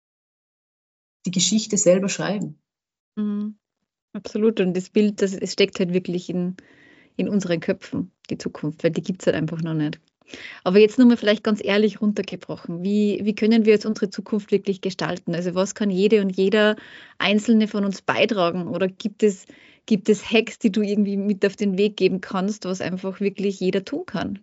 die Geschichte selber schreiben. Mhm. Absolut. Und das Bild, das, es steckt halt wirklich in, in unseren Köpfen, die Zukunft, weil die gibt es halt einfach noch nicht. Aber jetzt nur mal vielleicht ganz ehrlich runtergebrochen. Wie, wie können wir jetzt unsere Zukunft wirklich gestalten? Also was kann jede und jeder Einzelne von uns beitragen? Oder gibt es, gibt es Hacks, die du irgendwie mit auf den Weg geben kannst, was einfach wirklich jeder tun kann?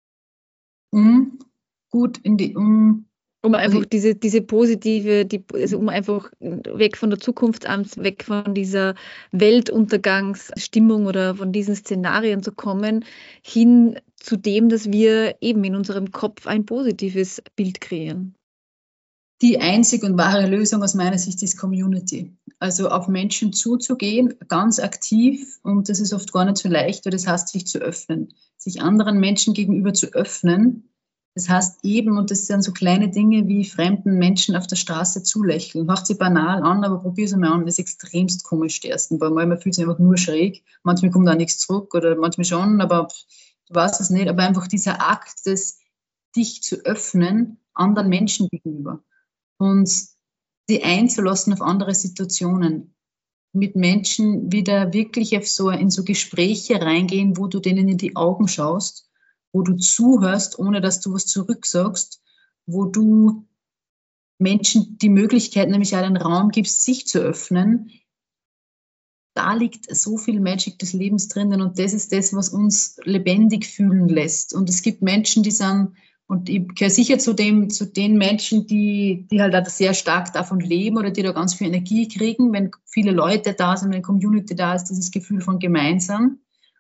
Mhm. Gut, in die, um, um einfach also diese, diese positive, die, also um einfach weg von der Zukunftsangst, weg von dieser Weltuntergangsstimmung oder von diesen Szenarien zu kommen, hin zu dem, dass wir eben in unserem Kopf ein positives Bild kreieren. Die einzig und wahre Lösung aus meiner Sicht ist Community. Also auf Menschen zuzugehen, ganz aktiv, und das ist oft gar nicht so leicht, weil das heißt, sich zu öffnen, sich anderen Menschen gegenüber zu öffnen. Das heißt eben, und das sind so kleine Dinge wie fremden Menschen auf der Straße zulächeln. Macht sie banal an, aber probier es einmal an, das ist extremst komisch die ersten paar Mal. Man fühlt sich einfach nur schräg. Manchmal kommt da nichts zurück oder manchmal schon, aber du weißt es nicht. Aber einfach dieser Akt, des dich zu öffnen anderen Menschen gegenüber. Und die einzulassen auf andere Situationen, mit Menschen wieder wirklich auf so, in so Gespräche reingehen, wo du denen in die Augen schaust, wo du zuhörst, ohne dass du was zurücksagst, wo du Menschen die Möglichkeit, nämlich auch den Raum gibst, sich zu öffnen. Da liegt so viel Magic des Lebens drinnen, und das ist das, was uns lebendig fühlen lässt. Und es gibt Menschen, die sagen, und ich gehöre sicher zu, dem, zu den Menschen, die, die halt auch sehr stark davon leben oder die da ganz viel Energie kriegen, wenn viele Leute da sind, wenn eine Community da ist, dieses Gefühl von gemeinsam.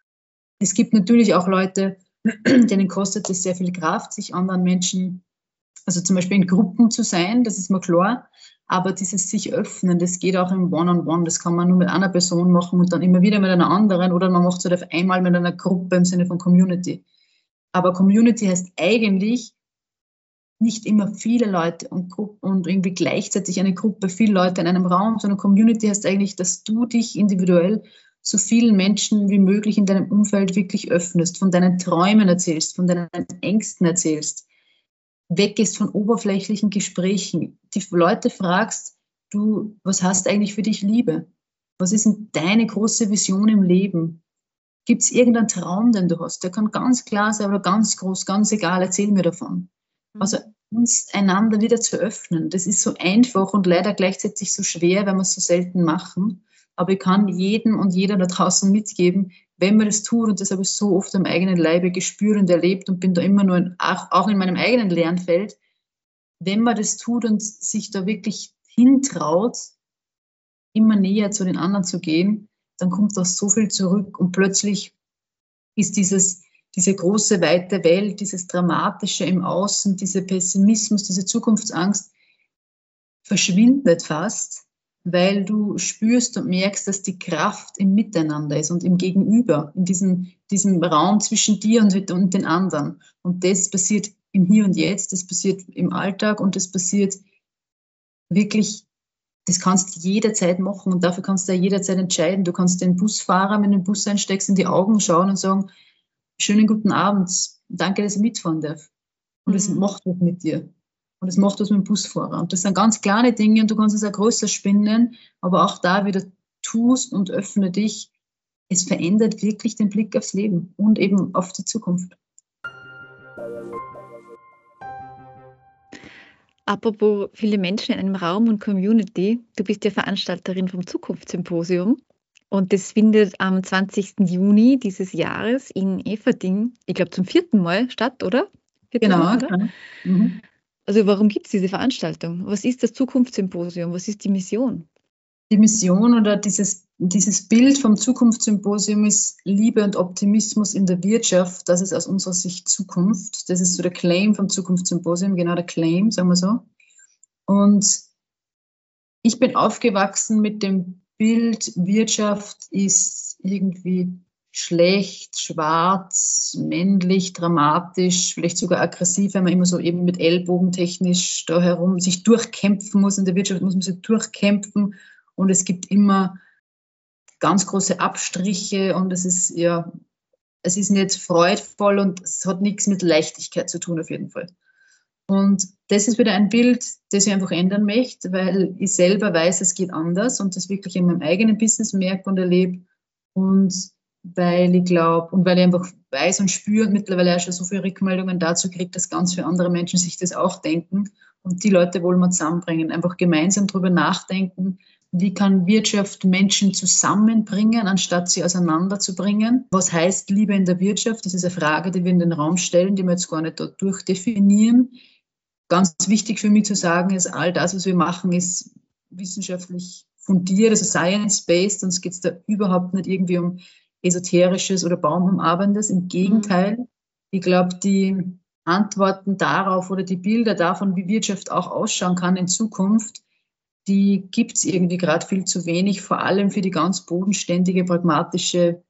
Es gibt natürlich auch Leute, denen kostet es sehr viel Kraft, sich anderen Menschen, also zum Beispiel in Gruppen zu sein, das ist mir klar, aber dieses sich öffnen, das geht auch im One-on-One, das kann man nur mit einer Person machen und dann immer wieder mit einer anderen, oder man macht es halt auf einmal mit einer Gruppe im Sinne von Community. Aber Community heißt eigentlich nicht immer viele Leute und, und irgendwie gleichzeitig eine Gruppe, viele Leute in einem Raum, sondern Community heißt eigentlich, dass du dich individuell so vielen Menschen wie möglich in deinem Umfeld wirklich öffnest, von deinen Träumen erzählst, von deinen Ängsten erzählst, weggehst von oberflächlichen Gesprächen, die Leute fragst, du, was hast eigentlich für dich Liebe? Was ist denn deine große Vision im Leben? Gibt es irgendeinen Traum, den du hast? Der kann ganz klar sein oder ganz groß, ganz egal, erzähl mir davon. Also uns einander wieder zu öffnen, das ist so einfach und leider gleichzeitig so schwer, wenn wir es so selten machen. Aber ich kann jedem und jeder da draußen mitgeben, wenn man das tut, und das habe ich so oft am eigenen Leibe gespürt und erlebt und bin da immer nur in, auch, auch in meinem eigenen Lernfeld, wenn man das tut und sich da wirklich hintraut, immer näher zu den anderen zu gehen, dann kommt da so viel zurück und plötzlich ist dieses, diese große, weite Welt, dieses Dramatische im Außen, dieser Pessimismus, diese Zukunftsangst verschwindet fast, weil du spürst und merkst, dass die Kraft im Miteinander ist und im Gegenüber, in diesem, diesem Raum zwischen dir und, und den anderen. Und das passiert im Hier und Jetzt, das passiert im Alltag und das passiert wirklich. Das kannst du jederzeit machen und dafür kannst du ja jederzeit entscheiden. Du kannst den Busfahrer, wenn du in den Bus einsteigst, in die Augen schauen und sagen, schönen guten Abend, danke, dass ich mitfahren darf. Und es macht was mit dir. Und es macht was mit dem Busfahrer. Und das sind ganz kleine Dinge und du kannst es auch größer spinnen, aber auch da wieder tust und öffne dich. Es verändert wirklich den Blick aufs Leben und eben auf die Zukunft. Apropos viele Menschen in einem Raum und Community, du bist ja Veranstalterin vom Zukunftssymposium und das findet am zwanzigsten Juni dieses Jahres in Eferding, ich glaube zum vierten Mal statt, oder? Vierten Genau. Mal, oder? Genau. Mhm. Also warum gibt es diese Veranstaltung? Was ist das Zukunftssymposium? Was ist die Mission? Die Mission oder dieses, dieses Bild vom Zukunftssymposium ist Liebe und Optimismus in der Wirtschaft. Das ist aus unserer Sicht Zukunft. Das ist so der Claim vom Zukunftssymposium, genau der Claim, sagen wir so. Und ich bin aufgewachsen mit dem Bild, Wirtschaft ist irgendwie schlecht, schwarz, männlich, dramatisch, vielleicht sogar aggressiv, wenn man immer so eben mit Ellbogen technisch da herum sich durchkämpfen muss. In der Wirtschaft muss man sich durchkämpfen. Und es gibt immer ganz große Abstriche und es ist ja, es ist nicht freudvoll und es hat nichts mit Leichtigkeit zu tun auf jeden Fall. Und das ist wieder ein Bild, das ich einfach ändern möchte, weil ich selber weiß, es geht anders und das wirklich in meinem eigenen Business merke und erlebe und weil ich glaube und weil ich einfach weiß und spüre und mittlerweile auch schon so viele Rückmeldungen dazu kriege, dass ganz viele andere Menschen sich das auch denken und die Leute wollen wir zusammenbringen, einfach gemeinsam darüber nachdenken, wie kann Wirtschaft Menschen zusammenbringen, anstatt sie auseinanderzubringen? Was heißt Liebe in der Wirtschaft? Das ist eine Frage, die wir in den Raum stellen, die wir jetzt gar nicht dort durchdefinieren. Ganz wichtig für mich zu sagen ist, all das, was wir machen, ist wissenschaftlich fundiert, also science-based. Uns geht es da überhaupt nicht irgendwie um Esoterisches oder Baumumarbendes. Im Gegenteil, ich glaube, die Antworten darauf oder die Bilder davon, wie Wirtschaft auch ausschauen kann in Zukunft, die gibt es irgendwie gerade viel zu wenig, vor allem für die ganz bodenständige, pragmatische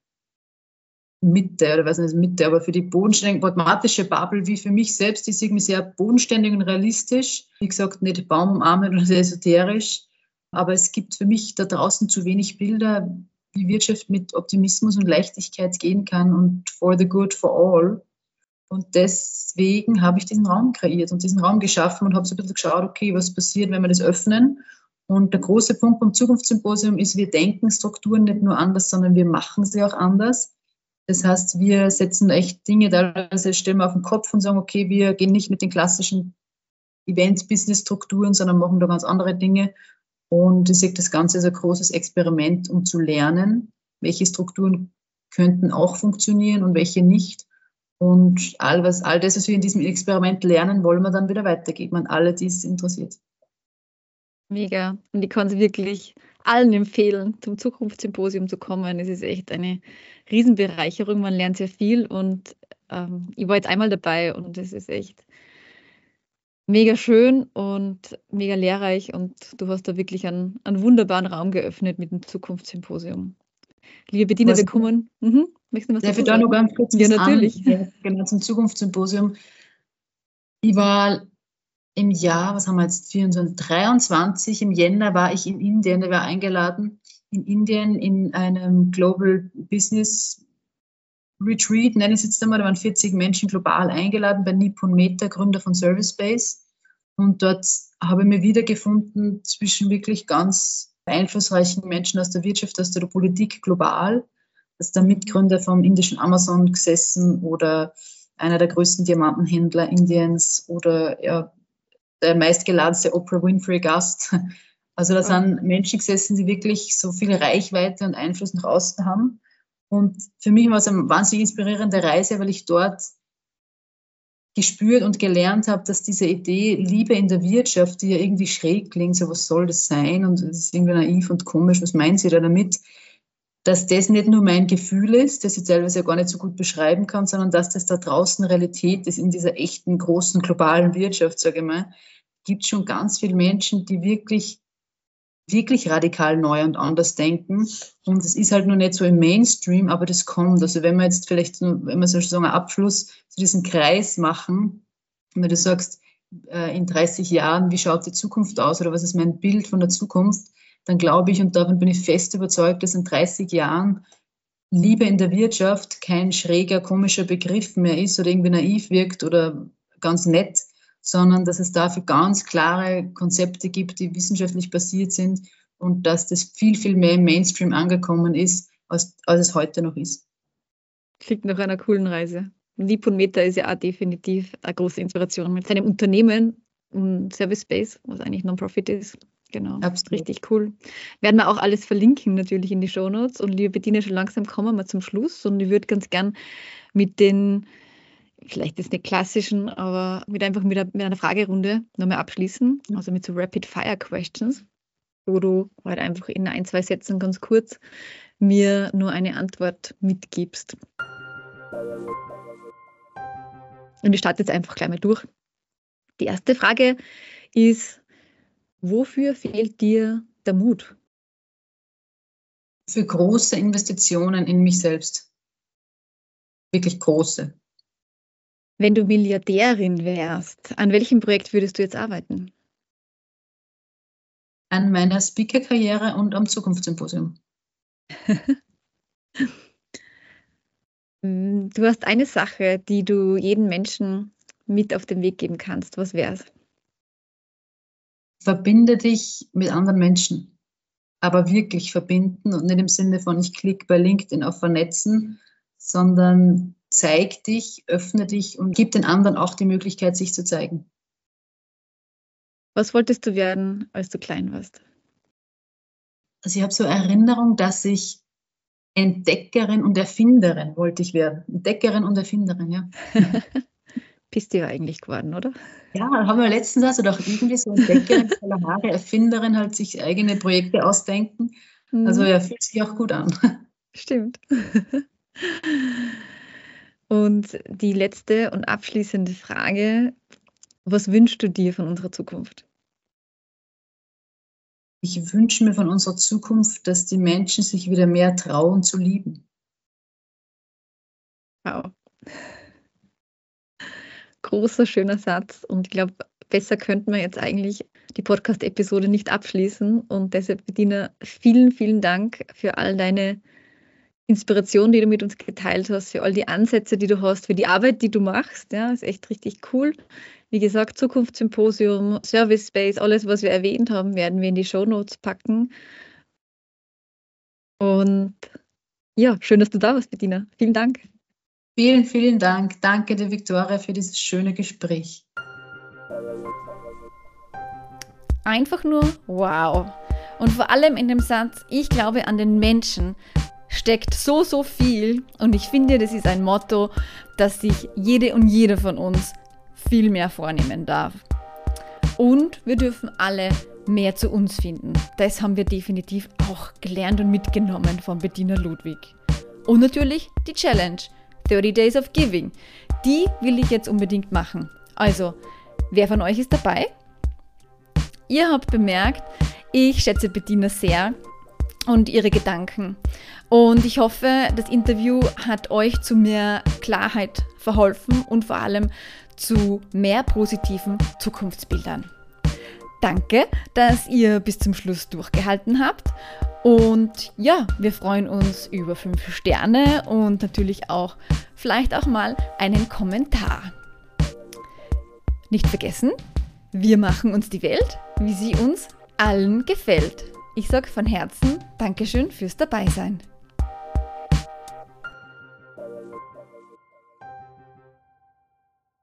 Mitte, oder was nicht Mitte, aber für die bodenständige, pragmatische Bubble, wie für mich selbst, die ist irgendwie sehr bodenständig und realistisch. Wie gesagt, nicht baumarmend oder sehr esoterisch, aber es gibt für mich da draußen zu wenig Bilder, wie Wirtschaft mit Optimismus und Leichtigkeit gehen kann und for the good for all. Und deswegen habe ich diesen Raum kreiert und diesen Raum geschaffen und habe so ein bisschen geschaut, okay, was passiert, wenn wir das öffnen? Und der große Punkt beim Zukunftssymposium ist, wir denken Strukturen nicht nur anders, sondern wir machen sie auch anders. Das heißt, wir setzen echt Dinge teilweise, stellen wir auf den Kopf und sagen, okay, wir gehen nicht mit den klassischen Event-Business-Strukturen, sondern machen da ganz andere Dinge. Und ich sehe das Ganze als ein großes Experiment, um zu lernen, welche Strukturen könnten auch funktionieren und welche nicht. Und all, was, all das, was wir in diesem Experiment lernen, wollen wir dann wieder weitergeben an alle, die es interessiert. Mega. Und ich kann es wirklich allen empfehlen, zum Zukunftssymposium zu kommen. Es ist echt eine Riesenbereicherung. Man lernt sehr viel und ähm, ich war jetzt einmal dabei und es ist echt mega schön und mega lehrreich und du hast da wirklich einen, einen wunderbaren Raum geöffnet mit dem Zukunftssymposium. Liebe Bettina, wir kommen. Mhm. Möchtest du was Darf dazu ich da sagen? noch ganz kurz Ja, was natürlich. an, ja, genau, zum Zukunftssymposium. Ich war im Jahr, was haben wir jetzt, vierundzwanzig, dreiundzwanzig, im Jänner war ich in Indien, da war eingeladen, in Indien in einem Global Business Retreat, nenne ich es jetzt einmal, da waren vierzig Menschen global eingeladen bei Nippon Meta, Gründer von ServiceBase. Und dort habe ich mich wiedergefunden zwischen wirklich ganz einflussreichen Menschen aus der Wirtschaft, aus der Politik global. Das ist der Mitgründer vom indischen Amazon gesessen oder einer der größten Diamantenhändler Indiens oder ja, der meistgeladenste Oprah Winfrey-Gast. Also da sind Menschen gesessen, die wirklich so viel Reichweite und Einfluss nach außen haben. Und für mich war es eine wahnsinnig inspirierende Reise, weil ich dort gespürt und gelernt habe, dass diese Idee Liebe in der Wirtschaft, die ja irgendwie schräg klingt, so was soll das sein und es ist irgendwie naiv und komisch, was meinen Sie da damit, dass das nicht nur mein Gefühl ist, das ich teilweise ja gar nicht so gut beschreiben kann, sondern dass das da draußen Realität ist in dieser echten, großen, globalen Wirtschaft, sage ich mal. Gibt schon ganz viele Menschen, die wirklich, wirklich radikal neu und anders denken. Und es ist halt noch nicht so im Mainstream, aber das kommt. Also wenn wir jetzt vielleicht, nur, wenn wir sozusagen einen Abschluss zu diesem Kreis machen, wenn du sagst, in dreißig Jahren, wie schaut die Zukunft aus oder was ist mein Bild von der Zukunft, dann glaube ich, und davon bin ich fest überzeugt, dass in dreißig Jahren Liebe in der Wirtschaft kein schräger, komischer Begriff mehr ist oder irgendwie naiv wirkt oder ganz nett, sondern dass es dafür ganz klare Konzepte gibt, die wissenschaftlich basiert sind und dass das viel, viel mehr im Mainstream angekommen ist, als, als es heute noch ist. Klingt nach einer coolen Reise. Nippon Meta ist ja auch definitiv eine große Inspiration mit seinem Unternehmen und ServiceBase, was eigentlich Non-Profit ist. Genau, absolut. Richtig cool. Werden wir auch alles verlinken natürlich in die Shownotes. Und liebe Bettina, schon langsam kommen wir zum Schluss. Und ich würde ganz gern mit den, vielleicht ist nicht klassischen, aber mit einfach mit, mit einer Fragerunde nochmal abschließen. Also mit so Rapid-Fire-Questions, wo du halt einfach in ein, zwei Sätzen ganz kurz mir nur eine Antwort mitgibst. Und ich starte jetzt einfach gleich mal durch. Die erste Frage ist: Wofür fehlt dir der Mut? Für große Investitionen in mich selbst. Wirklich große. Wenn du Milliardärin wärst, an welchem Projekt würdest du jetzt arbeiten? An meiner Speaker-Karriere und am Zukunftssymposium. Du hast eine Sache, die du jedem Menschen mit auf den Weg geben kannst. Was wär's? Verbinde dich mit anderen Menschen, aber wirklich verbinden und nicht im Sinne von ich klicke bei LinkedIn auf Vernetzen, sondern zeig dich, öffne dich und gib den anderen auch die Möglichkeit, sich zu zeigen. Was wolltest du werden, als du klein warst? Also ich habe so Erinnerung, dass ich Entdeckerin und Erfinderin wollte ich werden. Entdeckerin und Erfinderin, ja. Bist du ja eigentlich geworden, oder? Ja, haben wir letztens also doch irgendwie so Entdeckerin, voller Haare, Erfinderin, halt sich eigene Projekte ausdenken. Mhm. Also ja, fühlt sich auch gut an. Stimmt. Und Und die letzte und abschließende Frage, was wünschst du dir von unserer Zukunft? Ich wünsche mir von unserer Zukunft, dass die Menschen sich wieder mehr trauen zu lieben. Wow. Großer, schöner Satz. Und ich glaube, besser könnten wir jetzt eigentlich die Podcast-Episode nicht abschließen. Und deshalb, Bettina, vielen, vielen Dank für all deine Inspiration, die du mit uns geteilt hast, für all die Ansätze, die du hast, für die Arbeit, die du machst. Ja, ist echt richtig cool. Wie gesagt, Zukunftssymposium, Service Space, alles, was wir erwähnt haben, werden wir in die Shownotes packen. Und ja, schön, dass du da warst, Bettina. Vielen Dank. Vielen, vielen Dank. Danke dir, Viktoria, für dieses schöne Gespräch. Einfach nur wow. Und vor allem in dem Satz, ich glaube an den Menschen, steckt so, so viel. Und ich finde, das ist ein Motto, das sich jede und jeder von uns viel mehr vornehmen darf. Und wir dürfen alle mehr zu uns finden. Das haben wir definitiv auch gelernt und mitgenommen von Bettina Ludwig. Und natürlich die Challenge, thirty Days of Giving. Die will ich jetzt unbedingt machen. Also, wer von euch ist dabei? Ihr habt bemerkt, ich schätze Bettina sehr und ihre Gedanken. Und ich hoffe, das Interview hat euch zu mehr Klarheit verholfen und vor allem zu mehr positiven Zukunftsbildern. Danke, dass ihr bis zum Schluss durchgehalten habt. Und ja, wir freuen uns über fünf Sterne und natürlich auch vielleicht auch mal einen Kommentar. Nicht vergessen, wir machen uns die Welt, wie sie uns allen gefällt. Ich sage von Herzen Dankeschön fürs Dabeisein.